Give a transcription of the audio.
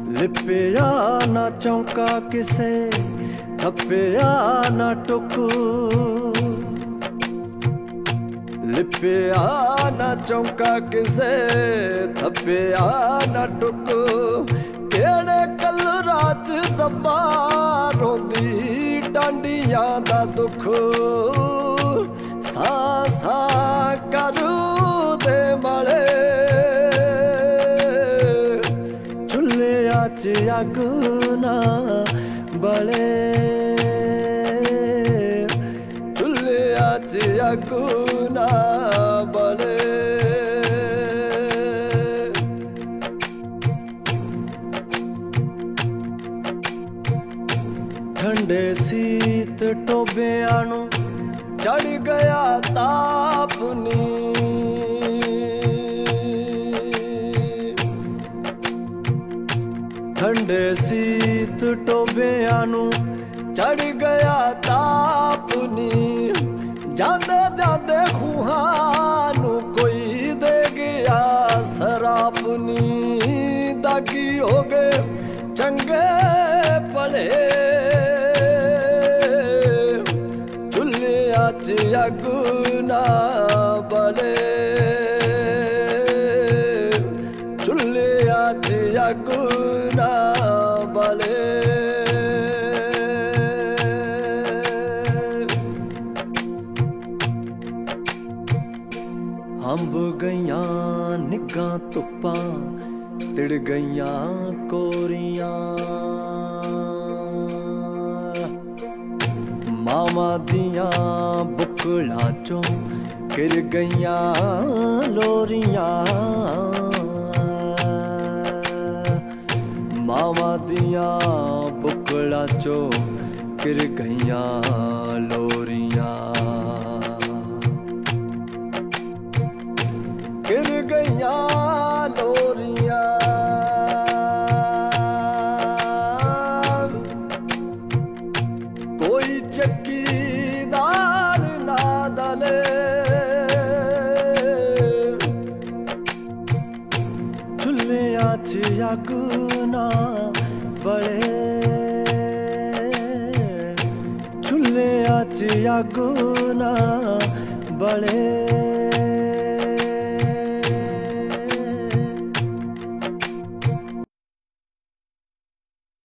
लिपिया ना चौंका किसे, थप्पिया ना टुकू। लिपिया ना चौंका किसे, थप्पिया ना टुकू। केड़े कल रात दब्बा रोंदी टांडियां दा दुख। सा सा करू दे मले, चुल्लिया च अग ना बले। चुल्लिया च अग ना बले। ठंडे सीत टोबियां नू चढ़ गया ताप नी। ठंडे सीत टोबियां नू चढ़ गया ताप नी। जांदे जांदे खूहां नू कोई दे गया शराप नी। दागी हो गए चंगे भले, चुल्लिया च अग ना बले। चुल्लिया च अग ना बले। हंब गईयां निगां धुप्पां, तिड़ गईयां कोरियां। मावां दियां बुकलां चों गिर गईयां लोरियां। मावां दियां बुकलां चों गिर गईयां लोरियां। गिर गईयां लोरियां। कोई चक्कीदार ना दले, चुल्लिया च अग ना बले। चुल्लिया च अग ना बले।